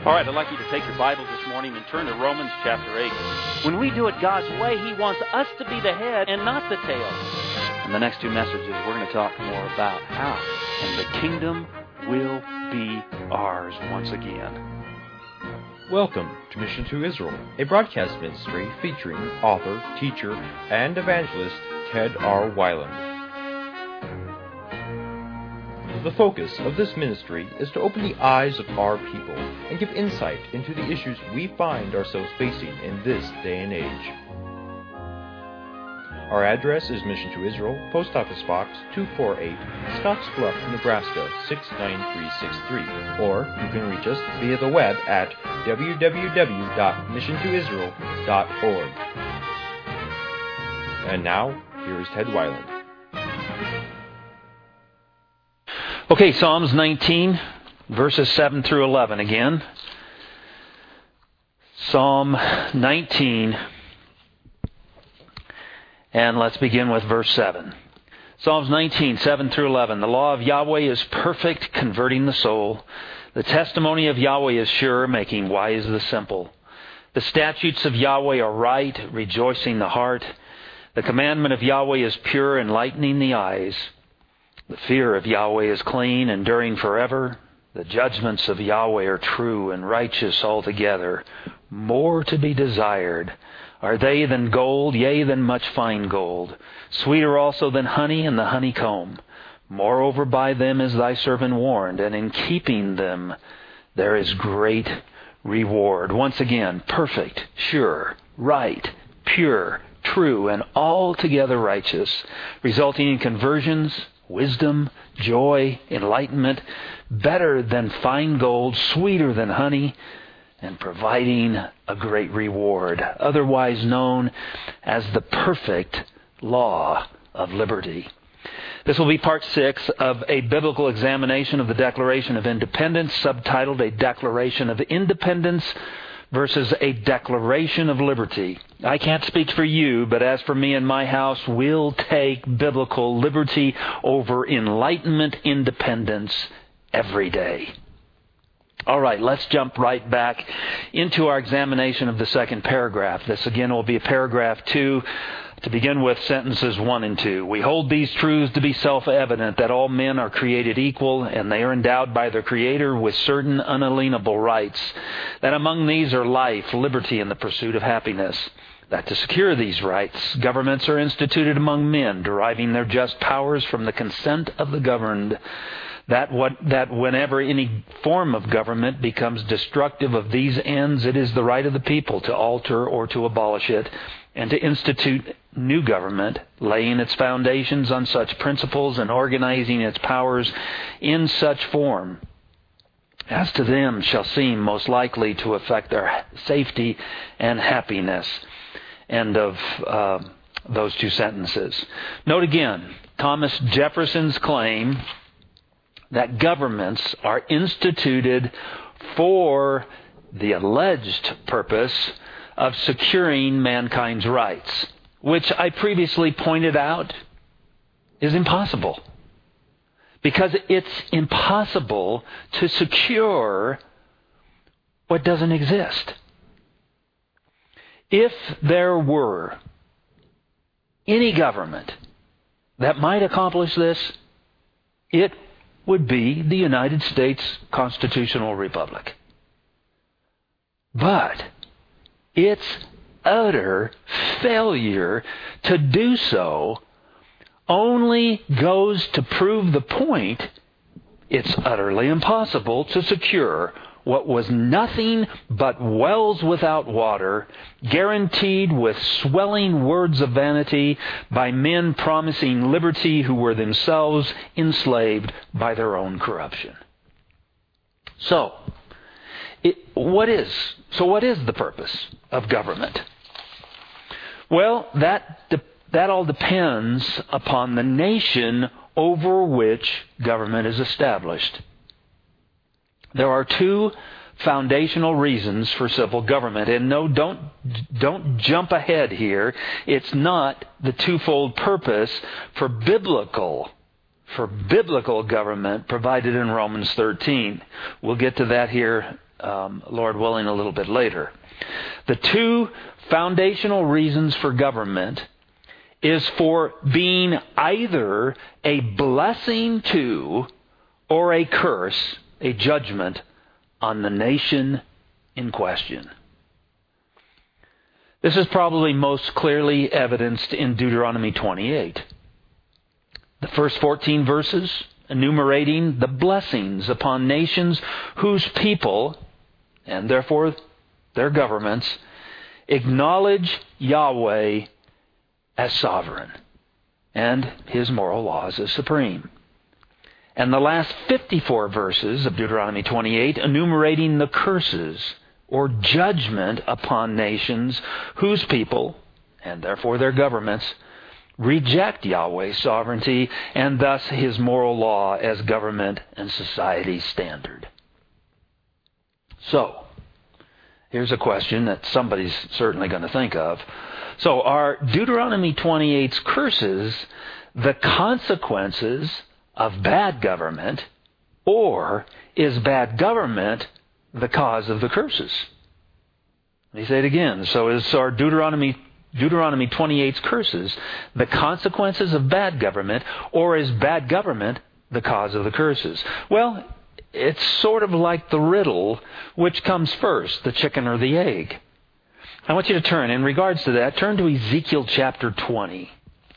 All right, I'd like you to take your Bibles this morning and turn to Romans chapter 8. When we do it God's way, He wants us to be the head and not the tail. In the next two messages, we're going to talk more about how, and the kingdom will be ours once again. Welcome to Mission to Israel, a broadcast ministry featuring author, teacher, and evangelist Ted R. Weiland. The focus of this ministry is to open the eyes of our people and give insight into the issues we find ourselves facing in this day and age. Our address is Mission to Israel, Post Office Box 248, Scottsbluff, Nebraska 69363, or you can reach us via the web at www.missiontoisrael.org. And now, here is Ted Weiland. Okay, Psalms 19, verses 7 through 11 again. Psalm 19, and let's begin with verse 7. Psalms 19, 7 through 11. The law of Yahweh is perfect, converting the soul. The testimony of Yahweh is sure, making wise the simple. The statutes of Yahweh are right, rejoicing the heart. The commandment of Yahweh is pure, enlightening the eyes. The fear of Yahweh is clean, enduring forever. The judgments of Yahweh are true and righteous altogether. More to be desired are they than gold, yea, than much fine gold. Sweeter also than honey and the honeycomb. Moreover, by them is thy servant warned, and in keeping them there is great reward. Once again, perfect, sure, right, pure, true, and altogether righteous, resulting in conversions, wisdom, joy, enlightenment, better than fine gold, sweeter than honey, and providing a great reward, otherwise known as the perfect law of liberty. This will be part 6 of a biblical examination of the Declaration of Independence, subtitled A Declaration of Independence versus a Declaration of Liberty. I can't speak for you, but as for me and my house, we'll take biblical liberty over Enlightenment independence every day. All right, let's jump right back into our examination of the second paragraph. This again will be paragraph 2. To begin with, sentences 1 and 2. We hold these truths to be self-evident, that all men are created equal, and they are endowed by their Creator with certain unalienable rights, that among these are life, liberty, and the pursuit of happiness. That to secure these rights, governments are instituted among men, deriving their just powers from the consent of the governed. That whenever any form of government becomes destructive of these ends, it is the right of the people to alter or to abolish it, and to institute new government, laying its foundations on such principles and organizing its powers in such form as to them shall seem most likely to affect their safety and happiness. End of those two sentences. Note again, Thomas Jefferson's claim that governments are instituted for the alleged purpose of securing mankind's rights, which I previously pointed out is impossible. Because it's impossible to secure what doesn't exist. If there were any government that might accomplish this, it would be the United States Constitutional Republic. But its utter failure to do so only goes to prove the point it's utterly impossible to secure what was nothing but wells without water, guaranteed with swelling words of vanity by men promising liberty who were themselves enslaved by their own corruption. So, what is the purpose of government? Well, that all depends upon the nation over which government is established. There are two foundational reasons for civil government. And no, don't jump ahead here. It's not the twofold purpose for biblical government provided in Romans 13. We'll get to that here Lord willing, a little bit later. The two foundational reasons for government is for being either a blessing to or a curse, a judgment on the nation in question. This is probably most clearly evidenced in Deuteronomy 28. The first 14 verses enumerating the blessings upon nations whose people, and therefore their governments, acknowledge Yahweh as sovereign and His moral laws as supreme. And the last 54 verses of Deuteronomy 28 enumerating the curses or judgment upon nations whose people, and therefore their governments, reject Yahweh's sovereignty and thus His moral law as government and society standard. So, here's a question that somebody's certainly going to think of. So, are Deuteronomy 28's curses the consequences of bad government, or is bad government the cause of the curses? Let me say it again. So are Deuteronomy 28's curses the consequences of bad government, or is bad government the cause of the curses? Well, it's sort of like the riddle, which comes first, the chicken or the egg? I want you to turn, in regards to that, turn to Ezekiel chapter 20.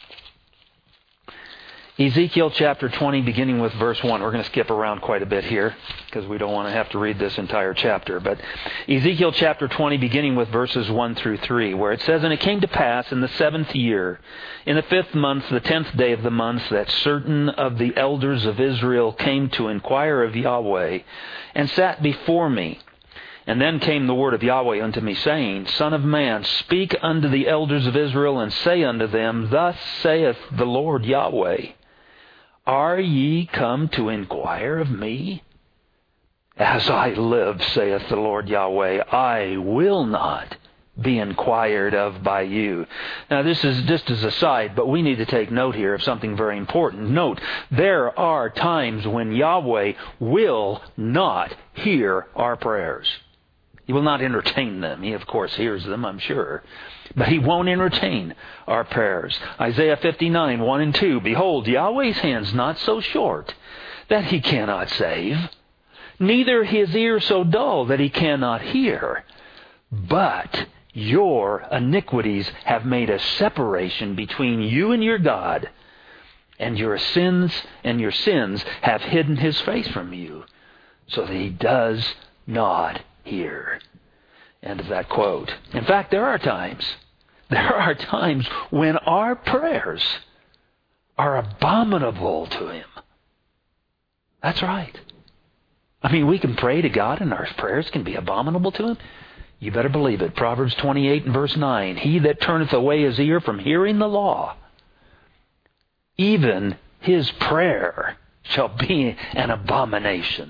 Ezekiel chapter 20, beginning with verse 1. We're going to skip around quite a bit here because we don't want to have to read this entire chapter. But Ezekiel chapter 20, beginning with verses 1 through 3, where it says, "And it came to pass in the 7th year, in the 5th month, the 10th day of the month, that certain of the elders of Israel came to inquire of Yahweh, and sat before me. And then came the word of Yahweh unto me, saying, Son of man, speak unto the elders of Israel, and say unto them, Thus saith the Lord Yahweh, Are ye come to inquire of me? As I live, saith the Lord Yahweh, I will not be inquired of by you." Now this is just as a side, but we need to take note here of something very important. Note, there are times when Yahweh will not hear our prayers. He will not entertain them. He, of course, hears them, I'm sure. But He won't entertain our prayers. Isaiah 59, 1 and 2, "Behold, Yahweh's hand's not so short that He cannot save, neither His ear so dull that He cannot hear. But your iniquities have made a separation between you and your God, and your sins have hidden His face from you, so that He does not hear." End of that quote. In fact, there are times when our prayers are abominable to Him. That's right. I mean, we can pray to God and our prayers can be abominable to Him. You better believe it. Proverbs 28 and verse 9, "He that turneth away his ear from hearing the law, even his prayer shall be an abomination."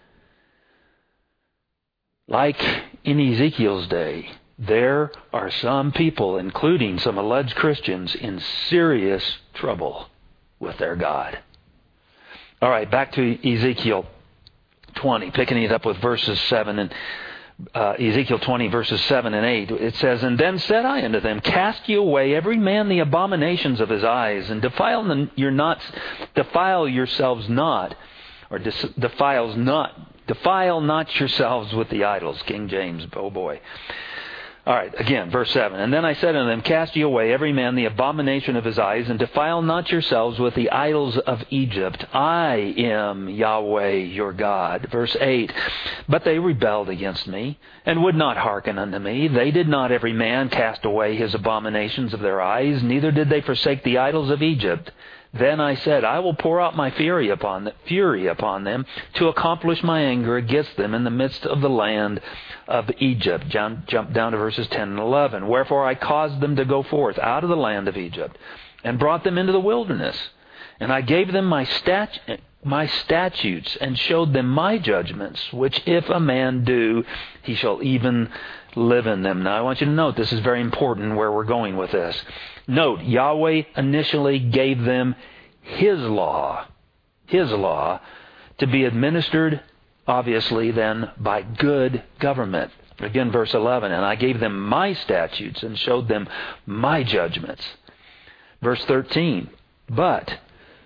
Like in Ezekiel's day, there are some people, including some alleged Christians, in serious trouble with their God. All right, back to Ezekiel 20, picking it up with verses 7 and Ezekiel 20, verses 7 and 8. It says, "And then said I unto them, Cast ye away every man the abominations of his eyes, and defile yourselves not, or defile not yourselves with the idols." King James, oh boy. All right, again, verse 7. "And then I said unto them, Cast ye away every man the abomination of his eyes, and defile not yourselves with the idols of Egypt. I am Yahweh your God." Verse 8. "But they rebelled against me, and would not hearken unto me. They did not every man cast away his abominations of their eyes, neither did they forsake the idols of Egypt. Then I said, I will pour out my fury upon them to accomplish my anger against them in the midst of the land of Egypt." Jump down to verses 10 and 11. "Wherefore I caused them to go forth out of the land of Egypt, and brought them into the wilderness. And I gave them my statutes, and showed them my judgments, which if a man do, he shall even live in them." Now I want you to note, this is very important where we're going with this. Note, Yahweh initially gave them His law to be administered obviously, then by good government. Again, verse 11, and I gave them my statutes and showed them my judgments. Verse 13, but,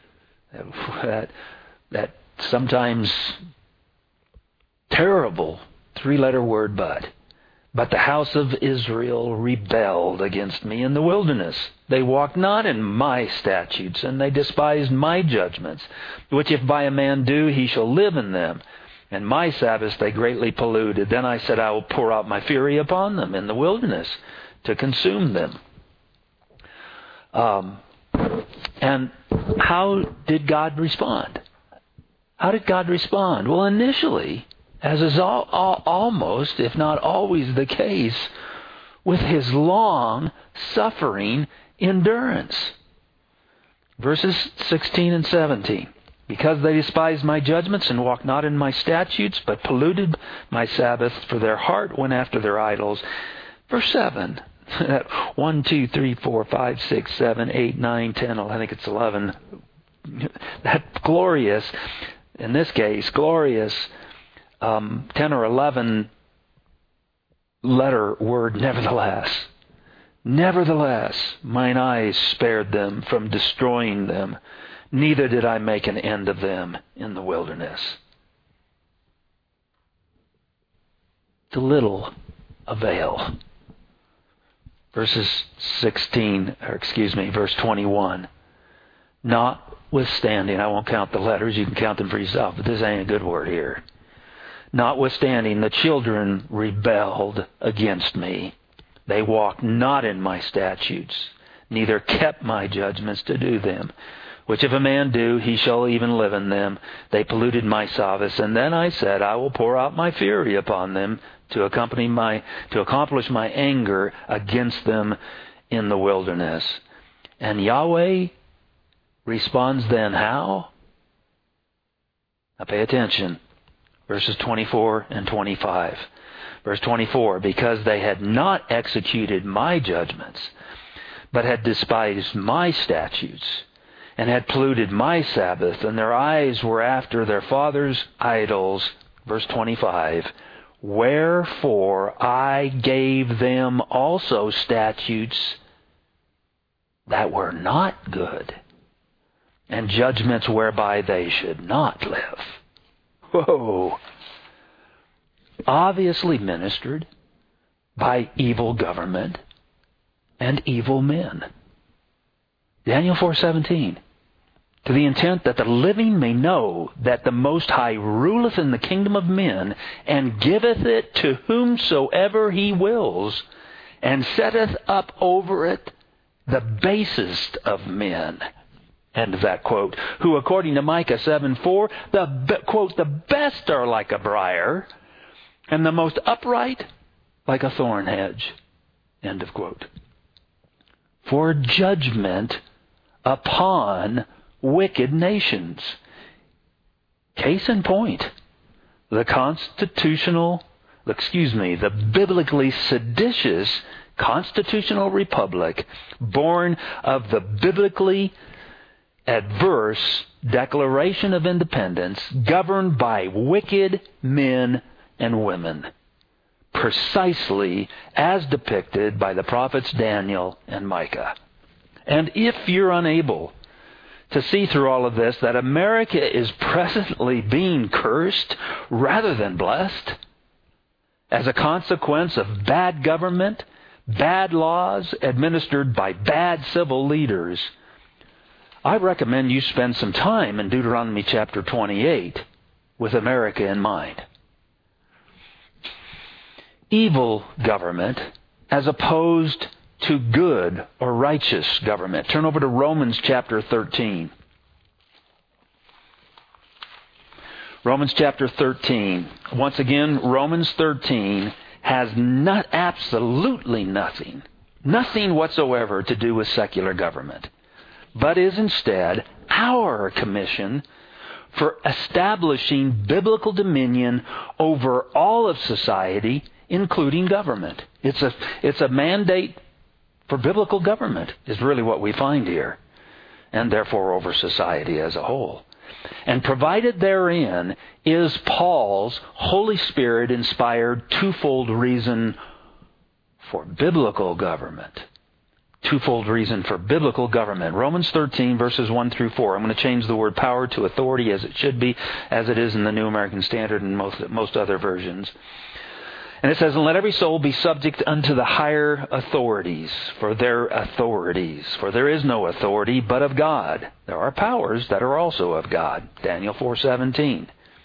that sometimes terrible three-letter word, but the house of Israel rebelled against me in the wilderness. They walked not in my statutes, and they despised my judgments, which if by a man do, he shall live in them. And my Sabbaths they greatly polluted. Then I said, I will pour out my fury upon them in the wilderness to consume them. And how did God respond? How did God respond? Well, initially, as is almost, if not always the case, with His long-suffering endurance. Verses 16 and 17. Because they despised my judgments and walked not in my statutes, but polluted my Sabbath, for their heart went after their idols. Verse 7. 1, 2, 3, 4, 5, 6, 7, 8, 9, 10, I think it's 11. That glorious, in this case, glorious 10 or 11 letter word, nevertheless. Nevertheless, mine eyes spared them from destroying them. Neither did I make an end of them in the wilderness. To little avail. Verse 21. Notwithstanding, I won't count the letters, you can count them for yourself, but this ain't a good word here. Notwithstanding, the children rebelled against me. They walked not in my statutes, neither kept my judgments to do them. Which if a man do, he shall even live in them. They polluted my Sabbaths. And then I said, I will pour out my fury upon them to accomplish my anger against them in the wilderness. And Yahweh responds then how? Now pay attention. Verses 24 and 25. Verse 24, because they had not executed my judgments, but had despised my statutes, and had polluted my Sabbath, and their eyes were after their fathers' idols. Verse 25, wherefore I gave them also statutes that were not good, and judgments whereby they should not live. Whoa! Obviously ministered by evil government and evil men. Daniel 4:17. To the intent that the living may know that the Most High ruleth in the kingdom of men, and giveth it to whomsoever He wills, and setteth up over it the basest of men. End of that quote. Who, according to Micah 7:4, quote, the best are like a briar, and the most upright like a thorn hedge. End of quote. For judgment upon wicked nations. Case in point, the biblically seditious constitutional republic born of the biblically adverse Declaration of Independence, governed by wicked men and women, precisely as depicted by the prophets Daniel and Micah. And if you're unable to see through all of this that America is presently being cursed rather than blessed as a consequence of bad government, bad laws administered by bad civil leaders, I recommend you spend some time in Deuteronomy chapter 28 with America in mind. Evil government as opposed to good or righteous government. Turn over to Romans chapter 13. Romans chapter 13. Once again, Romans 13 has absolutely nothing whatsoever to do with secular government, but is instead our commission for establishing biblical dominion over all of society, including government. It's a mandate for biblical government is really what we find here, and therefore over society as a whole. And provided therein is Paul's Holy Spirit-inspired twofold reason for biblical government. Twofold reason for biblical government. Romans 13, verses 1 through 4. I'm going to change the word power to authority as it should be, as it is in the New American Standard and most other versions. And it says, and let every soul be subject unto the higher authorities, for their authorities. For there is no authority but of God. There are powers that are also of God. Daniel 4:17.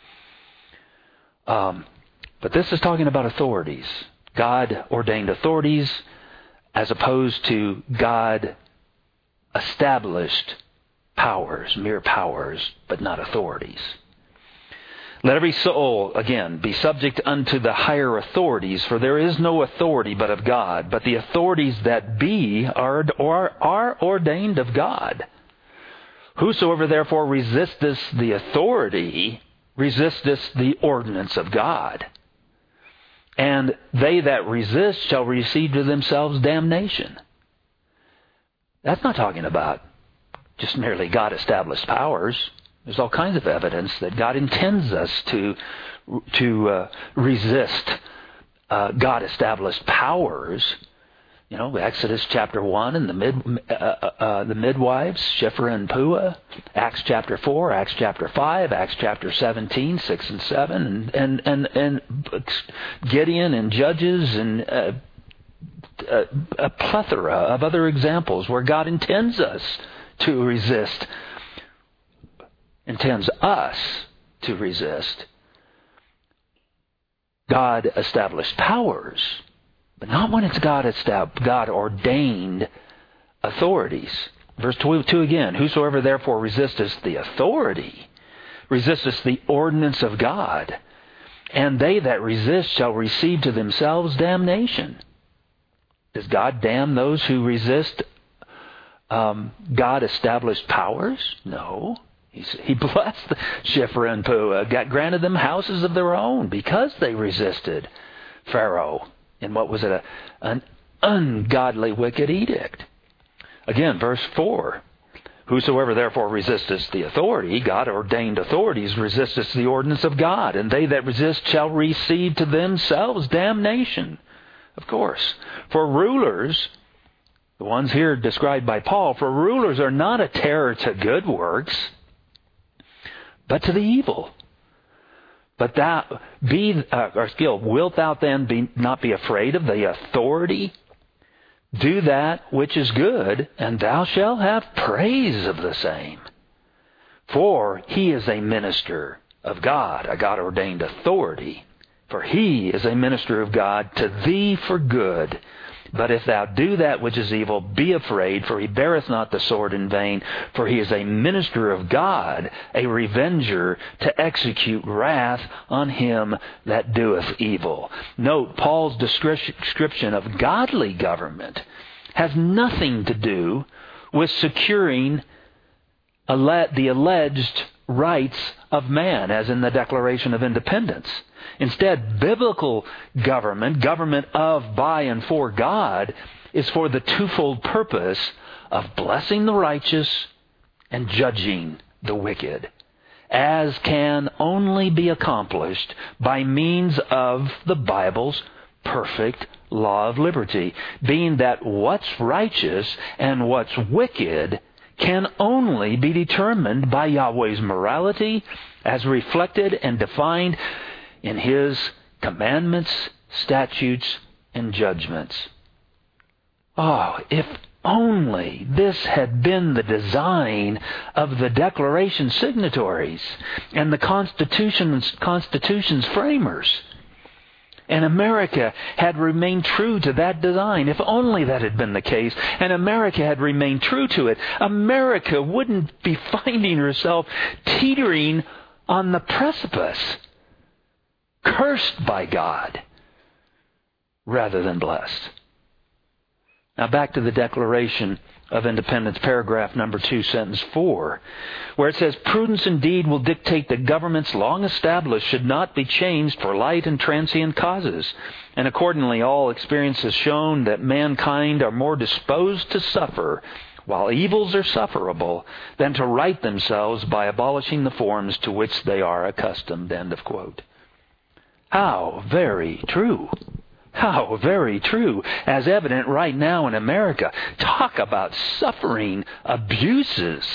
But this is talking about authorities. God-ordained authorities, as opposed to God-established powers, mere powers, but not authorities. Let every soul, again, be subject unto the higher authorities, for there is no authority but of God, but the authorities that be are ordained of God. Whosoever therefore resisteth the authority, resisteth the ordinance of God. And they that resist shall receive to themselves damnation. That's not talking about just merely God-established powers. There's all kinds of evidence that God intends us to resist God-established powers. You know, Exodus chapter 1 and the midwives, Shiphrah and Puah, Acts chapter 4, Acts chapter 5, Acts chapter 17, 6 and 7, and Gideon and Judges and a plethora of other examples where God intends us to resist, intends us to resist God-established powers. But not when it's God-ordained authorities. Verse 2 again, whosoever therefore resisteth the authority, resisteth the ordinance of God, and they that resist shall receive to themselves damnation. Does God damn those who resist God-established powers? No. He blessed Shiphrah and Puah, granted them houses of their own because they resisted Pharaoh. And what was it? An ungodly, wicked edict. Again, verse 4. Whosoever therefore resisteth the authority, God-ordained authorities, resisteth the ordinance of God, and they that resist shall receive to themselves damnation. Of course. For rulers, the ones here described by Paul, for rulers are not a terror to good works, but to the evil. But wilt thou then not be afraid of the authority? Do that which is good, and thou shalt have praise of the same. For he is a minister of God, a God-ordained authority. For he is a minister of God to thee for good. But if thou do that which is evil, be afraid, for he beareth not the sword in vain. For he is a minister of God, a revenger, to execute wrath on him that doeth evil. Note, Paul's description of godly government has nothing to do with securing the alleged rights of man, as in the Declaration of Independence. Instead, biblical government of, by, and for God, is for the twofold purpose of blessing the righteous and judging the wicked, as can only be accomplished by means of the Bible's perfect law of liberty, being that what's righteous and what's wicked can only be determined by Yahweh's morality as reflected and defined in His commandments, statutes, and judgments. Oh, if only this had been the design of the Declaration signatories and the Constitution's framers, and America had remained true to that design. If only that had been the case, and America had remained true to it, America wouldn't be finding herself teetering on the precipice, cursed by God, rather than blessed. Now back to the Declaration of Independence, paragraph number 2, sentence 4, where it says, "Prudence indeed will dictate that governments long established should not be changed for light and transient causes, and accordingly all experience has shown that mankind are more disposed to suffer while evils are sufferable, than to right themselves by abolishing the forms to which they are accustomed." End of quote. How very true. How very true. As evident right now in America. Talk about suffering abuses.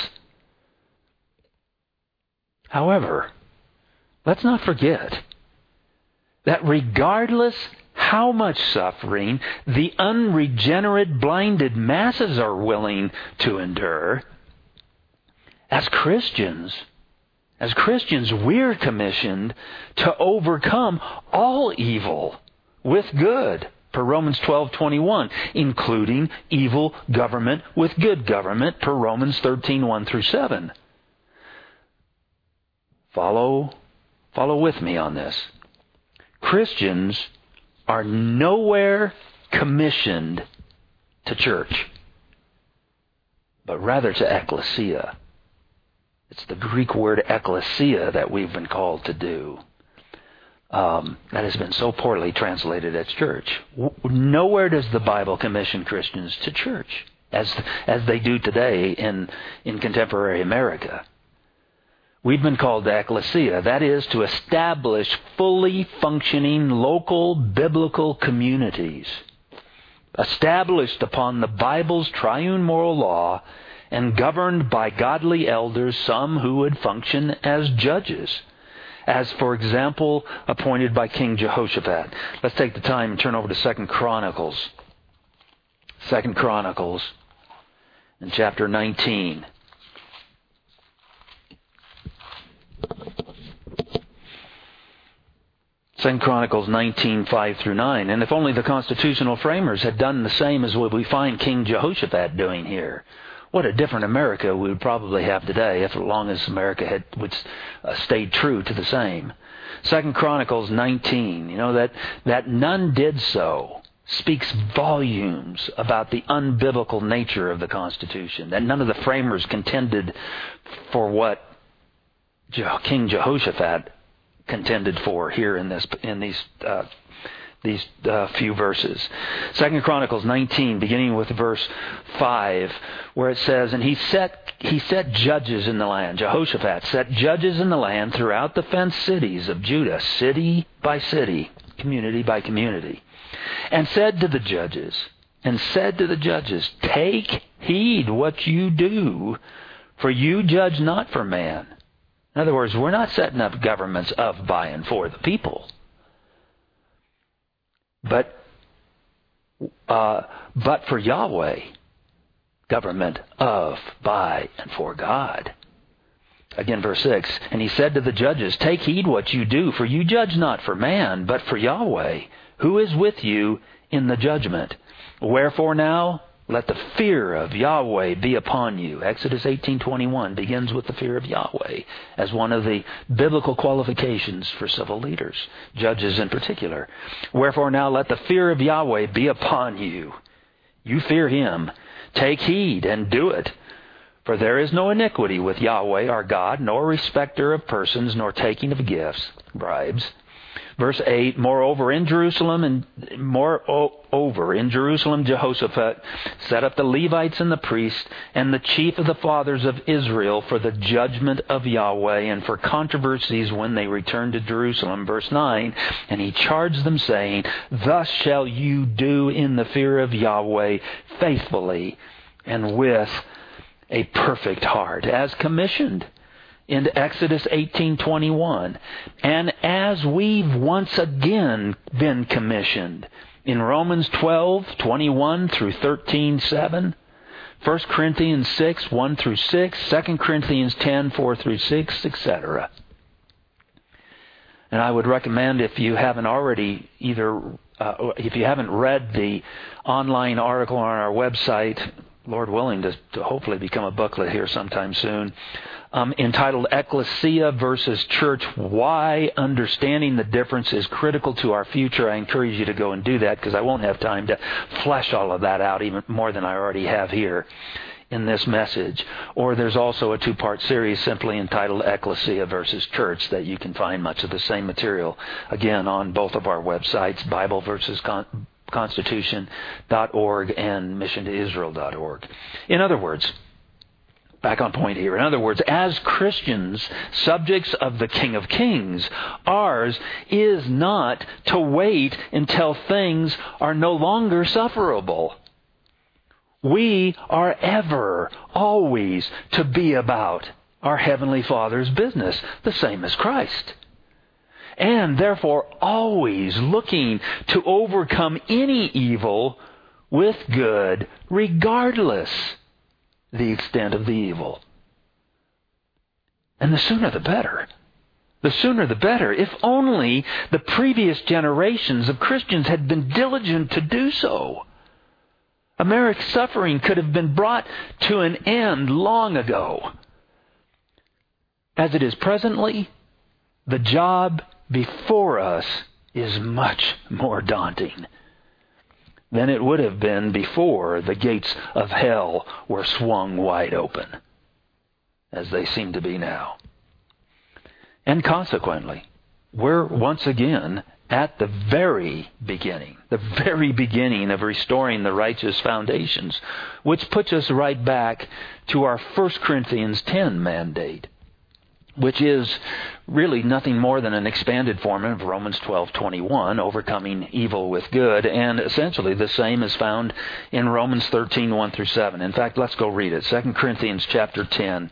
However, let's not forget that regardless how much suffering the unregenerate, blinded masses are willing to endure, as Christians, we're commissioned to overcome all evil with good, per Romans 12:21, including evil government with good government, per Romans 13:1 through 7. Follow with me on this. Christians are nowhere commissioned to church, but rather to ecclesia. It's the Greek word ecclesia that we've been called to do. That has been so poorly translated as church. Nowhere does the Bible commission Christians to church, as they do today in contemporary America. We've been called to ecclesia, that is, to establish fully functioning local biblical communities, established upon the Bible's triune moral law and governed by godly elders, some who would function as judges, as, for example, appointed by King Jehoshaphat. Let's take the time and turn over to 2 Chronicles. 2 Chronicles in chapter 19. 2 Chronicles 19:5-9. And if only the constitutional framers had done the same as what we find King Jehoshaphat doing here, what a different America we would probably have today, if as long as America would stayed true to the same. 2 Chronicles 19, that none did so, speaks volumes about the unbiblical nature of the Constitution, that none of the framers contended for what King Jehoshaphat contended for here in these few verses. 2 Chronicles 19, beginning with verse 5, where it says, "And he set judges in the land." Jehoshaphat set judges in the land throughout the fenced cities of Judah, city by city, community by community, and said to the judges, "Take heed what you do, for you judge not for man." In other words, we're not setting up governments of, by, and for the people, but for Yahweh, government of, by, and for God. Again, verse 6, "And he said to the judges, Take heed what you do, for you judge not for man, but for Yahweh, who is with you in the judgment. Wherefore now, let the fear of Yahweh be upon you." Exodus 18:21 begins with the fear of Yahweh as one of the biblical qualifications for civil leaders, judges in particular. "Wherefore now let the fear of Yahweh be upon you. You fear him. Take heed and do it. For there is no iniquity with Yahweh our God, nor respecter of persons, nor taking of gifts," bribes. Verse 8, Moreover in Jerusalem Jehoshaphat set up the Levites and the priests and the chief of the fathers of Israel for the judgment of Yahweh and for controversies when they returned to Jerusalem. Verse 9, "And he charged them, saying, Thus shall you do in the fear of Yahweh faithfully and with a perfect heart, as commissioned in Exodus 18:21, and as we've once again been commissioned in Romans 12:21 through 13:7, 1 Corinthians 6:1-6, 2 Corinthians 10:4-6, etc. And I would recommend, if you haven't already if you haven't read the online article on our website, Lord willing, to hopefully become a booklet here sometime soon, entitled Ecclesia versus Church, Why Understanding the Difference is Critical to Our Future. I encourage you to go and do that, because I won't have time to flesh all of that out even more than I already have here in this message. Or there's also a 2-part series simply entitled Ecclesia versus Church that you can find much of the same material, again, on both of our websites, constitution.org and missiontoisrael.org. In other words, back on point here. In other words, as Christians, subjects of the King of Kings, ours is not to wait until things are no longer sufferable. We are ever, always to be about our Heavenly Father's business, the same as Christ. And therefore, always looking to overcome any evil with good, regardless the extent of the evil. And the sooner the better. The sooner the better. If only the previous generations of Christians had been diligent to do so. America's suffering could have been brought to an end long ago. As it is presently, the job before us is much more daunting than it would have been before the gates of hell were swung wide open, as they seem to be now. And consequently, we're once again at the very beginning of restoring the righteous foundations, which puts us right back to our 1 Corinthians 10 mandate, which is really nothing more than an expanded form of Romans 12:21, overcoming evil with good, and essentially the same is found in Romans 13:1-7. In fact, let's go read it. 2 Corinthians chapter 10.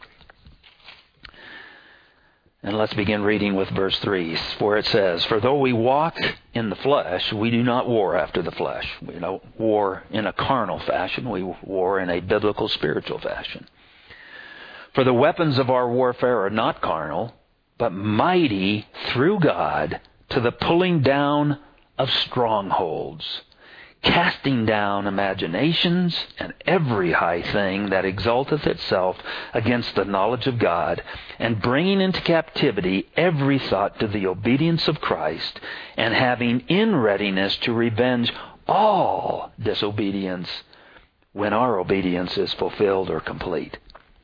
And let's begin reading with verse 3, where it says, "For though we walk in the flesh, we do not war after the flesh." We don't war in a carnal fashion. We war in a biblical, spiritual fashion. "For the weapons of our warfare are not carnal, but mighty through God to the pulling down of strongholds, casting down imaginations and every high thing that exalteth itself against the knowledge of God, and bringing into captivity every thought to the obedience of Christ, and having in readiness to revenge all disobedience when our obedience is fulfilled or complete."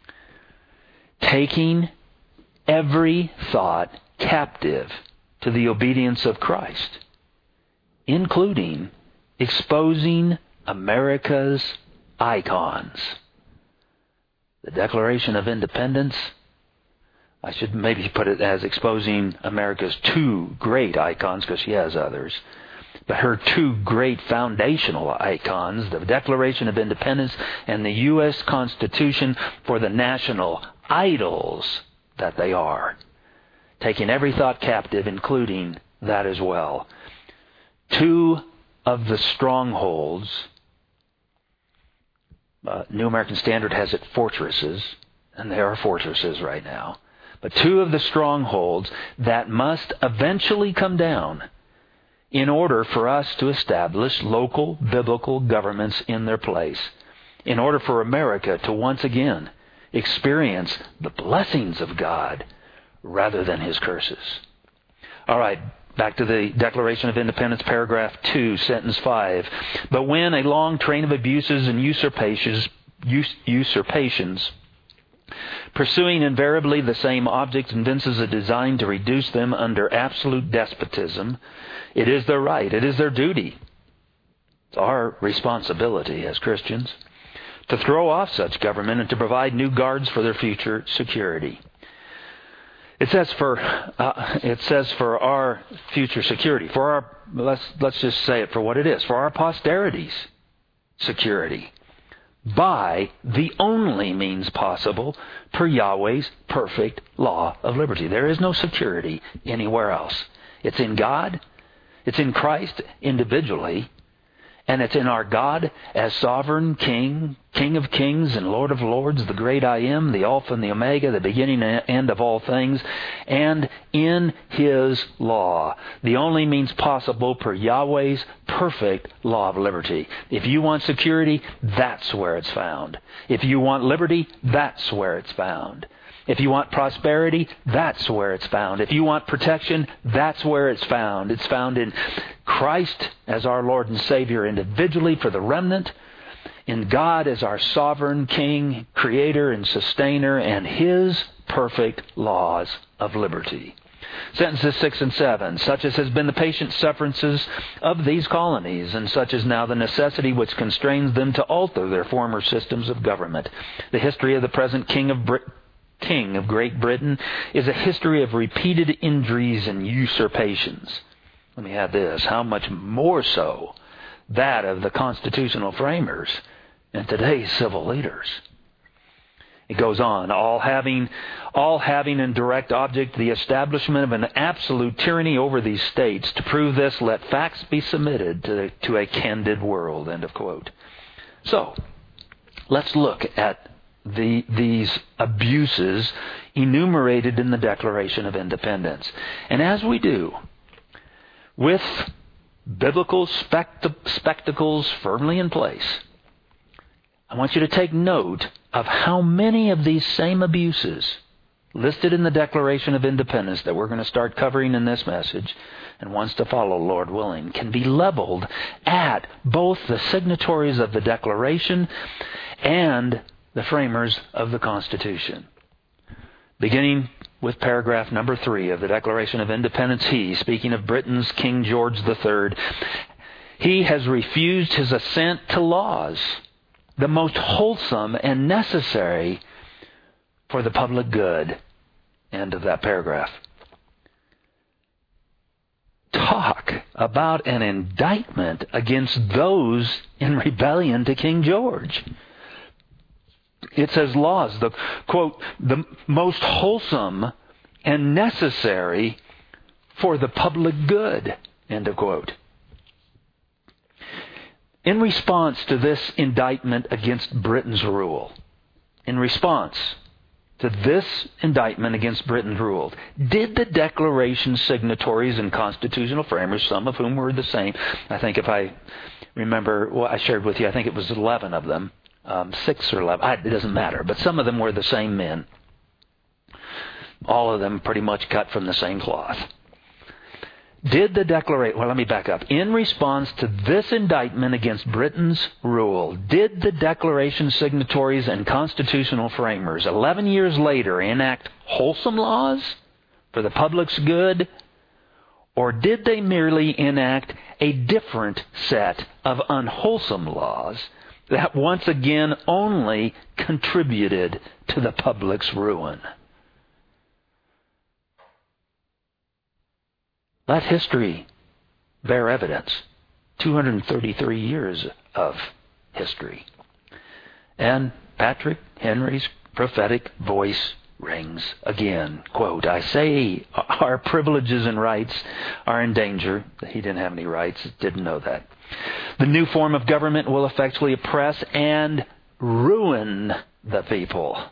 Taking every thought captive to the obedience of Christ, including exposing America's icons. The Declaration of Independence, I should maybe put it as exposing America's two great icons, because she has others. But her two great foundational icons, the Declaration of Independence and the U.S. Constitution, for the national idols that they are. Taking every thought captive, including that as well. Two of the strongholds, New American Standard has it fortresses, and there are fortresses right now. But two of the strongholds that must eventually come down in order for us to establish local biblical governments in their place, in order for America to once again experience the blessings of God rather than His curses. All right, back to the Declaration of Independence, paragraph 2, sentence 5. "But when a long train of abuses and usurpations, pursuing invariably the same object, evinces a design to reduce them under absolute despotism, it is their right, it is their duty, it's our responsibility as Christians, to throw off such government and to provide new guards for their future security." It says for our future security, for our, let's just say it for what it is, for our posterity's security, by the only means possible per Yahweh's perfect law of liberty. There is no security anywhere else. It's in God, it's in Christ individually, and it's in our God as sovereign King, King of kings and Lord of lords, the great I Am, the Alpha and the Omega, the beginning and end of all things, and in His law, the only means possible per Yahweh's perfect law of liberty. If you want security, that's where it's found. If you want liberty, that's where it's found. If you want prosperity, that's where it's found. If you want protection, that's where it's found. It's found in Christ as our Lord and Savior individually for the remnant, in God as our sovereign King, Creator and Sustainer, and His perfect laws of liberty. Sentences 6 and 7, such as has been the patient sufferances of these colonies, and such is now the necessity which constrains them to alter their former systems of government. The history of the present King of Great Britain is a history of repeated injuries and usurpations. Let me add this, how much more so that of the constitutional framers and today's civil leaders. It goes on, all having in direct object the establishment of an absolute tyranny over these states. To prove this, let facts be submitted to a candid world. End of quote. So, let's look at these abuses enumerated in the Declaration of Independence. And as we do, with biblical spectacles firmly in place, I want you to take note of how many of these same abuses listed in the Declaration of Independence that we're going to start covering in this message and ones to follow, Lord willing, can be leveled at both the signatories of the Declaration and the framers of the Constitution. Beginning with paragraph number 3 of the Declaration of Independence, speaking of Britain's King George III, he has refused his assent to laws, the most wholesome and necessary for the public good. End of that paragraph. Talk about an indictment against those in rebellion to King George. It says laws, the most wholesome and necessary for the public good. End of quote. In response to this indictment against Britain's rule, did the Declaration signatories and constitutional framers, some of whom were the same, I think if I remember, I shared with you, I think it was 11 of them, 6 or 11, it doesn't matter, but some of them were the same men. All of them pretty much cut from the same cloth. Let me back up. In response to this indictment against Britain's rule, did the Declaration signatories and constitutional framers 11 years later enact wholesome laws for the public's good, or did they merely enact a different set of unwholesome laws that once again only contributed to the public's ruin? Let history bear evidence. 233 years of history. And Patrick Henry's prophetic voice rings again. Quote, I say our privileges and rights are in danger. He didn't have any rights, didn't know that. The new form of government will effectually oppress and ruin the people.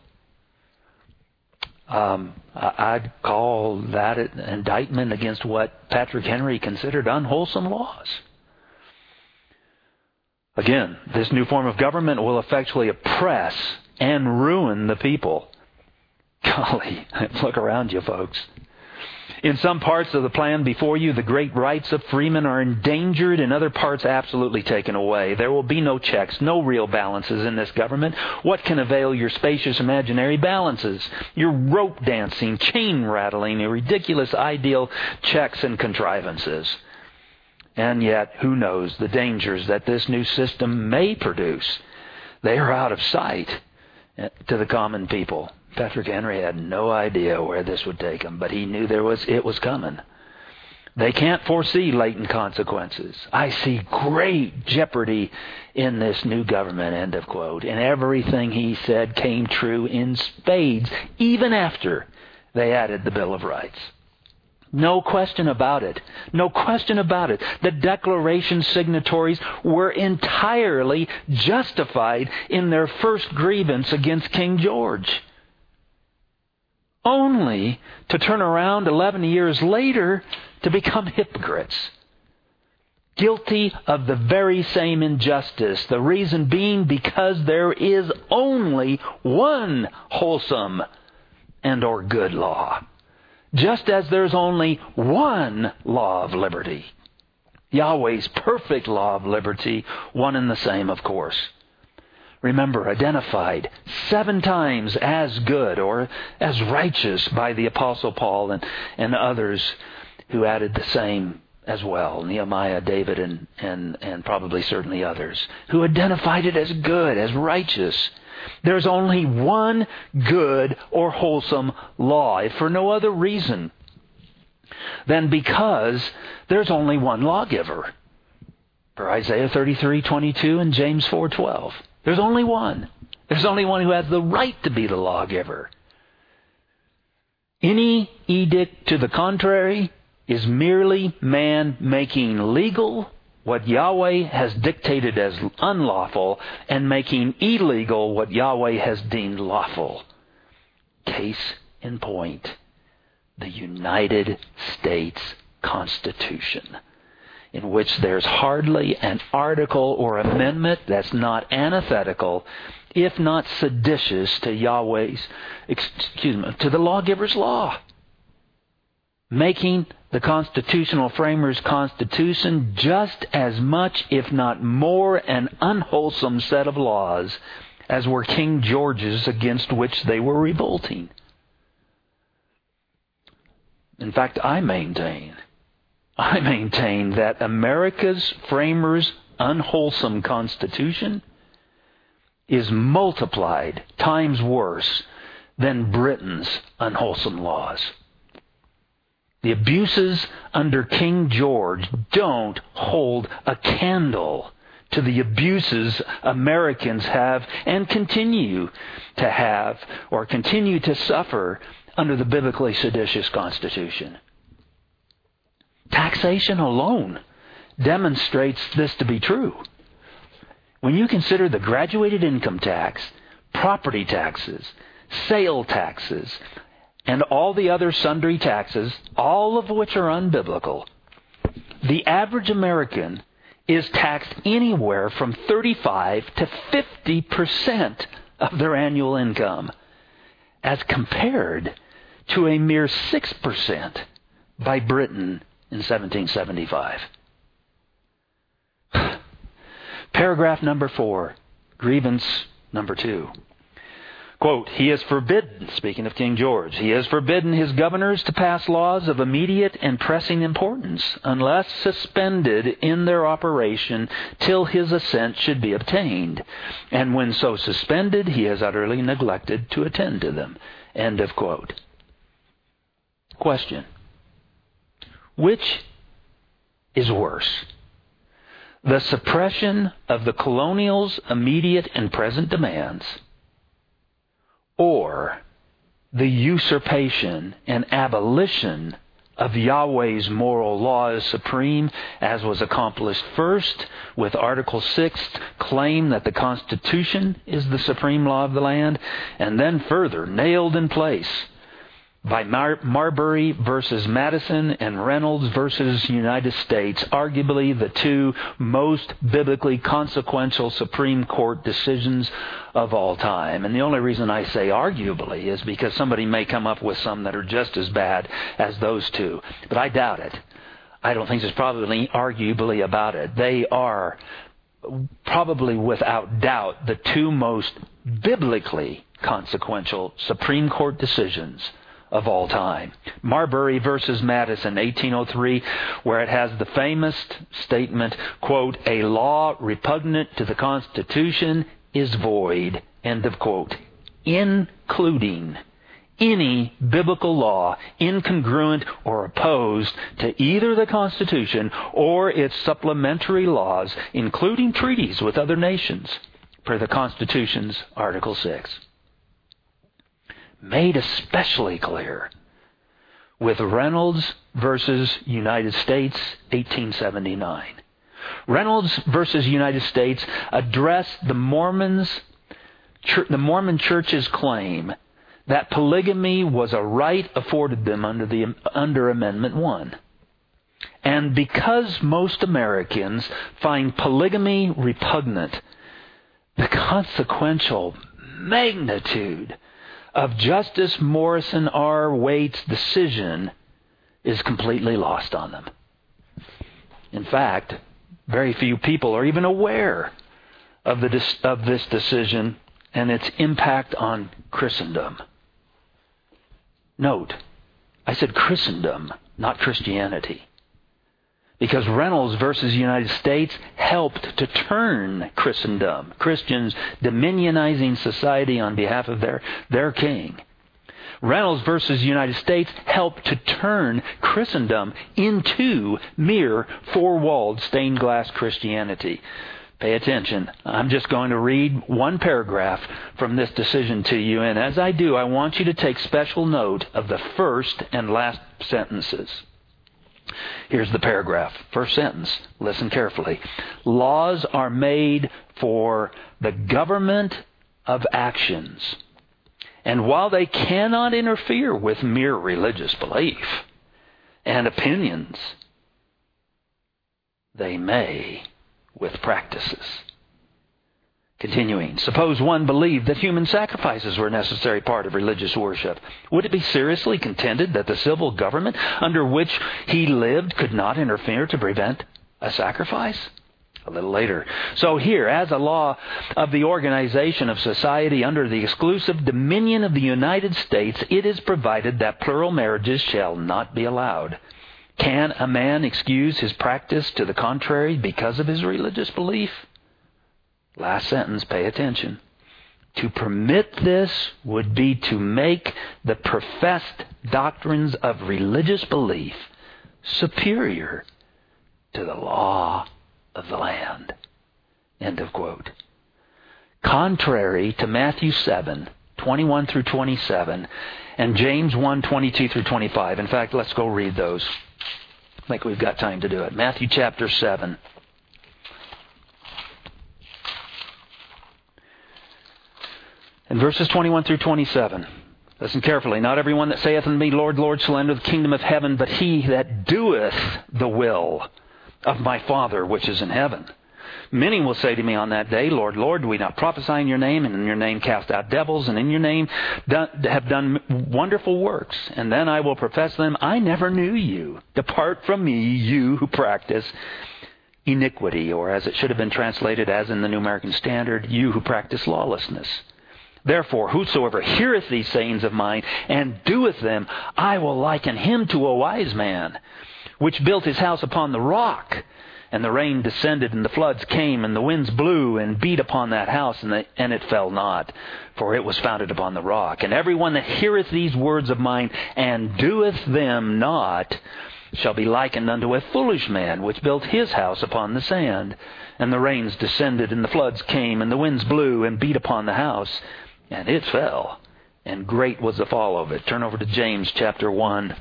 I'd call that an indictment against what Patrick Henry considered unwholesome laws. Again, this new form of government will effectually oppress and ruin the people. Golly, look around you, folks. In some parts of the plan before you, the great rights of freemen are endangered. In other parts, absolutely taken away. There will be no checks, no real balances in this government. What can avail your spacious imaginary balances? Your rope dancing, chain rattling, your ridiculous ideal checks and contrivances. And yet, who knows the dangers that this new system may produce? They are out of sight to the common people. Patrick Henry had no idea where this would take him, but he knew it was coming. They can't foresee latent consequences. I see great jeopardy in this new government, end of quote. And everything he said came true in spades, even after they added the Bill of Rights. No question about it. No question about it. The Declaration signatories were entirely justified in their first grievance against King George, only to turn around 11 years later to become hypocrites, guilty of the very same injustice. The reason being because there is only one wholesome and or good law, just as there's only one law of liberty. Yahweh's perfect law of liberty, one and the same, of course. remember, identified 7 times as good or as righteous by the Apostle Paul and others who added the same as well. Nehemiah, David, and probably certainly others who identified it as good, as righteous. There's only one good or wholesome law, if for no other reason than because there's only one lawgiver. For Isaiah 33:22 and James 4:12. There's only one. There's only one who has the right to be the lawgiver. Any edict to the contrary is merely man making legal what Yahweh has dictated as unlawful and making illegal what Yahweh has deemed lawful. Case in point, the United States Constitution, in which there's hardly an article or amendment that's not antithetical, if not seditious to to the lawgiver's law. Making the constitutional framers' constitution just as much, if not more, an unwholesome set of laws as were King George's against which they were revolting. In fact, I maintain that America's framers' unwholesome constitution is multiplied times worse than Britain's unwholesome laws. The abuses under King George don't hold a candle to the abuses Americans have and continue to have or continue to suffer under the biblically seditious Constitution. Taxation alone demonstrates this to be true. When you consider the graduated income tax, property taxes, sale taxes, and all the other sundry taxes, all of which are unbiblical, the average American is taxed anywhere from 35 to 50% of their annual income, as compared to a mere 6% by Britain in 1775. Paragraph number 4, grievance number 2. Quote, he has forbidden, speaking of King George, he has forbidden his governors to pass laws of immediate and pressing importance, unless suspended in their operation till his assent should be obtained. And when so suspended, he has utterly neglected to attend to them. End of quote. Question. Which is worse? The suppression of the colonials' immediate and present demands, or the usurpation and abolition of Yahweh's moral law as supreme, as was accomplished first with Article 6, claim that the Constitution is the supreme law of the land, and then further nailed in place by Marbury versus Madison and Reynolds versus United States, arguably the two most biblically consequential Supreme Court decisions of all time. And the only reason I say arguably is because somebody may come up with some that are just as bad as those two. But I doubt it. I don't think there's probably arguably about it. They are probably without doubt the two most biblically consequential Supreme Court decisions of all time. Marbury versus Madison, 1803, where it has the famous statement, quote, a law repugnant to the Constitution is void, end of quote, including any biblical law incongruent or opposed to either the Constitution or its supplementary laws, including treaties with other nations, per the Constitution's Article 6. Made especially clear with Reynolds versus United States, 1879. Reynolds versus United States addressed the Mormon Church's claim that polygamy was a right afforded them under Amendment 1. And because most Americans find polygamy repugnant, the consequential magnitude of Justice Morrison R. Waite's decision is completely lost on them. In fact, very few people are even aware of this decision and its impact on Christendom. Note, I said Christendom, not Christianity. Because Reynolds versus United States helped to turn Christendom, Christians dominionizing society on behalf of their king. Reynolds versus United States helped to turn Christendom into mere four-walled stained glass Christianity. Pay attention. I'm just going to read one paragraph from this decision to you, and as I do, I want you to take special note of the first and last sentences. Here's the paragraph. First sentence. Listen carefully. Laws are made for the government of actions. And while they cannot interfere with mere religious belief and opinions, they may with practices. Continuing, suppose one believed that human sacrifices were a necessary part of religious worship. Would it be seriously contended that the civil government under which he lived could not interfere to prevent a sacrifice? A little later. So here, as a law of the organization of society under the exclusive dominion of the United States, it is provided that plural marriages shall not be allowed. Can a man excuse his practice to the contrary because of his religious belief? Last sentence, pay attention. To permit this would be to make the professed doctrines of religious belief superior to the law of the land. End of quote. Contrary to Matthew 7, 21 through 27, and James 1, 22 through 25. In fact, let's go read those. I think we've got time to do it. Matthew chapter 7. In verses 21 through 27, listen carefully. Not everyone that saith unto me, Lord, Lord, shall enter the kingdom of heaven, but he that doeth the will of my Father which is in heaven. Many will say to me on that day, Lord, Lord, do we not prophesy in your name, and in your name cast out devils, and in your name have done wonderful works? And then I will profess them, I never knew you. Depart from me, you who practice iniquity, or as it should have been translated as in the New American Standard, you who practice lawlessness. Therefore, whosoever heareth these sayings of mine and doeth them, I will liken him to a wise man, which built his house upon the rock. And the rain descended, and the floods came, and the winds blew and beat upon that house, and it fell not, for it was founded upon the rock. And everyone that heareth these words of mine and doeth them not shall be likened unto a foolish man, which built his house upon the sand. And the rains descended, and the floods came, and the winds blew and beat upon the house, and it fell, and great was the fall of it. Turn over to James chapter 1.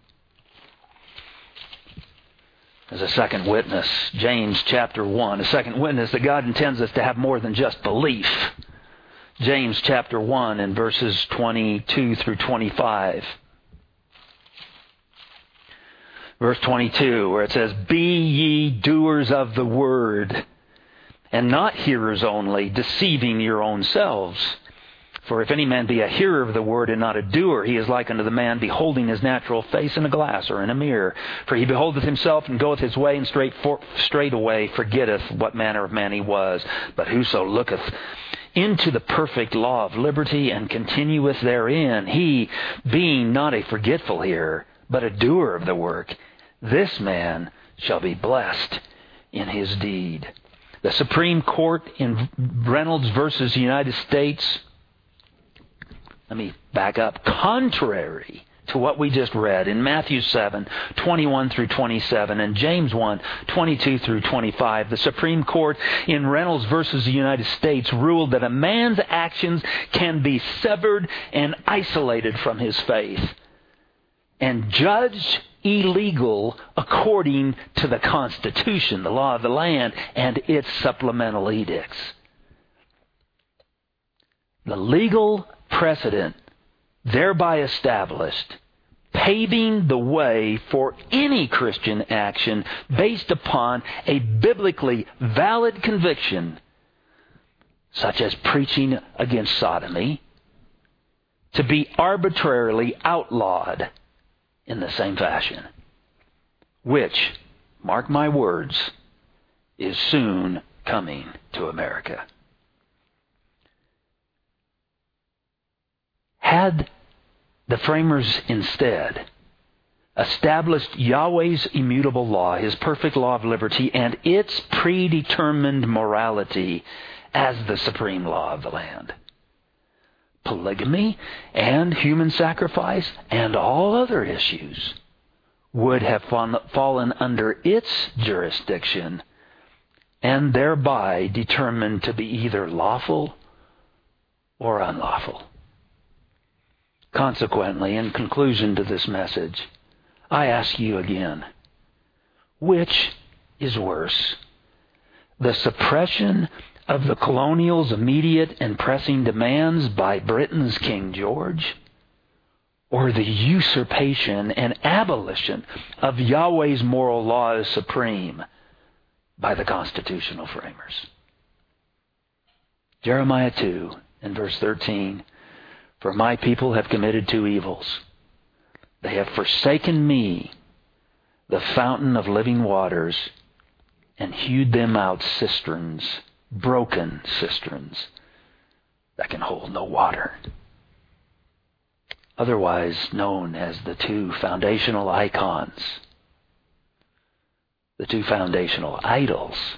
As a second witness, James chapter 1, a second witness that God intends us to have more than just belief. James chapter 1 and verses 22 through 25. Verse 22, where it says, Be ye doers of the word, and not hearers only, deceiving your own selves. For if any man be a hearer of the word and not a doer, he is like unto the man beholding his natural face in a glass or in a mirror. For he beholdeth himself and goeth his way, and straightway forgetteth what manner of man he was. But whoso looketh into the perfect law of liberty and continueth therein, he, being not a forgetful hearer, but a doer of the work, this man shall be blessed in his deed. The Supreme Court in Reynolds versus United States, let me back up. Contrary to what we just read in Matthew 7, 21 through 27, and James 1, 22 through 25, the Supreme Court in Reynolds versus the United States ruled that a man's actions can be severed and isolated from his faith and judged illegal according to the Constitution, the law of the land, and its supplemental edicts. The legal precedent thereby established, paving the way for any Christian action based upon a biblically valid conviction, such as preaching against sodomy, to be arbitrarily outlawed in the same fashion, which, mark my words, is soon coming to America. Had the framers instead established Yahweh's immutable law, His perfect law of liberty, and its predetermined morality as the supreme law of the land, polygamy and human sacrifice and all other issues would have fallen under its jurisdiction and thereby determined to be either lawful or unlawful. Consequently, in conclusion to this message, I ask you again, which is worse? The suppression of the colonials' immediate and pressing demands by Britain's King George, or the usurpation and abolition of Yahweh's moral law as supreme by the constitutional framers? Jeremiah 2 and verse 13, "For my people have committed two evils. They have forsaken me, the fountain of living waters, and hewed them out cisterns, broken cisterns, that can hold no water." Otherwise known as the two foundational icons, the two foundational idols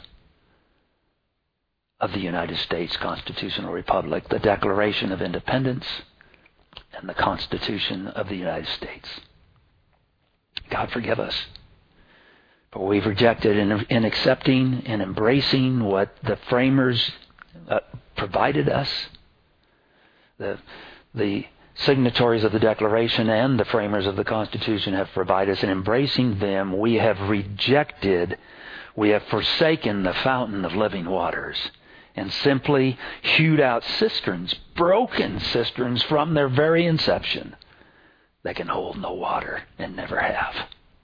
of the United States Constitutional Republic, the Declaration of Independence and the Constitution of the United States. God forgive us, for we've rejected in accepting and embracing what the framers provided us. The signatories of the Declaration and the framers of the Constitution have provided us. In embracing them, we have rejected, we have forsaken the fountain of living waters and simply hewed out cisterns, broken cisterns from their very inception that can hold no water and never have,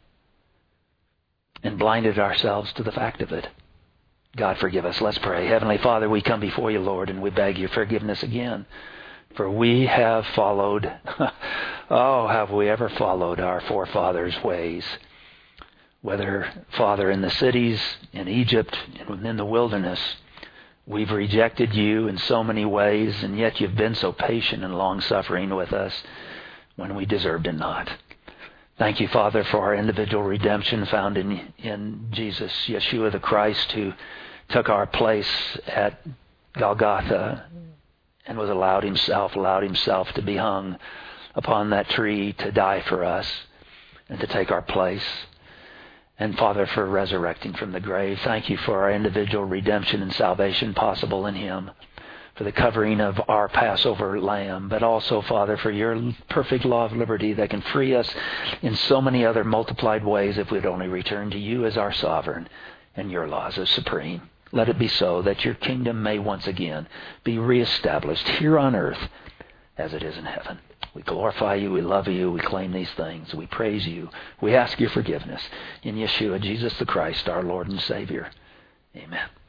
and blinded ourselves to the fact of it. God forgive us. Let's pray. Heavenly Father, we come before you, Lord, and we beg your forgiveness again. For we have followed, have we ever followed our forefathers' ways? Whether, Father, in the cities, in Egypt, and in the wilderness, we've rejected you in so many ways, and yet you've been so patient and long-suffering with us when we deserved it not. Thank you, Father, for our individual redemption found in Jesus, Yeshua the Christ, who took our place at Golgotha and was allowed himself to be hung upon that tree to die for us and to take our place. And Father, for resurrecting from the grave. Thank you for our individual redemption and salvation possible in Him, for the covering of our Passover lamb, but also, Father, for your perfect law of liberty that can free us in so many other multiplied ways if we'd only return to you as our sovereign and your laws as supreme. Let it be so that your kingdom may once again be reestablished here on earth as it is in heaven. We glorify you, we love you, we claim these things, we praise you, we ask your forgiveness. In Yeshua, Jesus the Christ, our Lord and Savior. Amen.